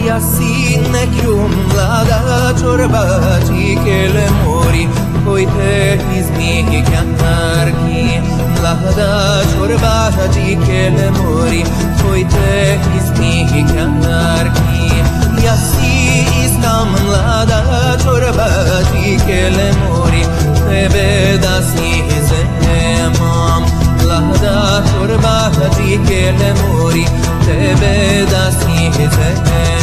assim nekium lada chorbaji kele mori hoite izmi kanarki lada chorbaji kele mori hoite izmi kanarki yasi iskam lada chorbaji kele mori tebedasi zemam lada chorbaji kele mori tebedasi zemam